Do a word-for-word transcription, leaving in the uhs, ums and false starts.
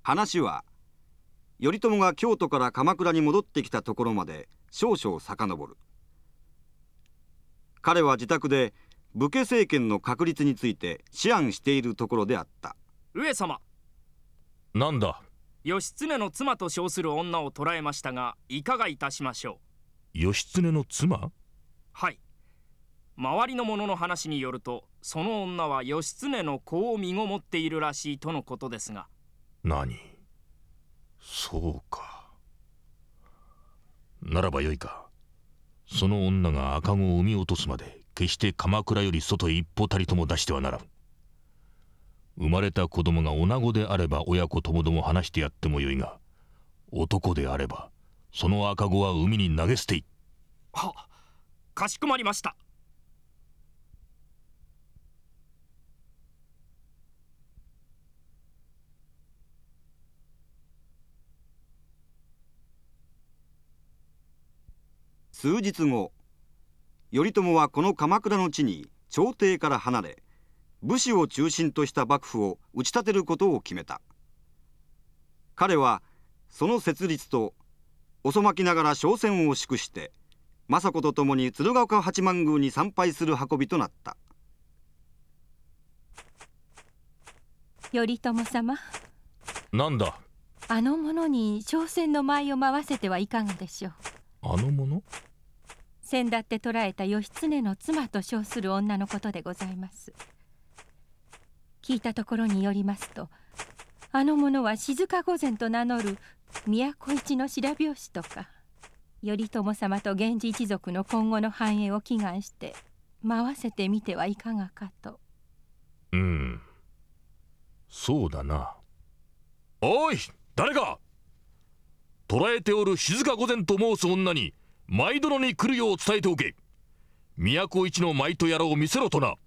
話は頼朝が京都から鎌倉に戻ってきたところまで少々遡る。彼は自宅で武家政権の確立について思案しているところであった。 上様。 なんだ。 義経の妻と称する女を捕らえましたが、いかがいたしましょう。義経の妻？ はい。周りの者の話によると、その女は義経の子を身ごもっているらしいとのことですが。 何？そうか。ならばよいか。その女が赤子を産み落とすまで決して鎌倉より外へ一歩たりとも出してはならん。生まれた子供が女子であれば親子ともども話してやってもよいが、男であればその赤子は海に投げ捨てい。 はっ、かしこまりました。 数日後、頼朝はこの鎌倉の地に朝廷から離れ、武士を中心とした幕府を打ち立てることを決めた。彼はその設立と遅まきながら商船を祝して政子と共に鶴岡八幡宮に参拝する運びとなった。 頼朝様。 なんだ。 あの者に商船の舞を回せてはいかがでしょう。 あの者？ 先だって捕らえた義経の妻と称する女のことでございます。聞いたところによりますと、あの者は静御前と名乗る都一の白拍子とか、頼朝様と源氏一族の今後の繁栄を祈願して回せてみてはいかがかと。 うん、そうだな。おい、誰か！捕らえておる静御前と申す女に舞殿に来るよう伝えておけ。都一の舞とやらを見せろとな。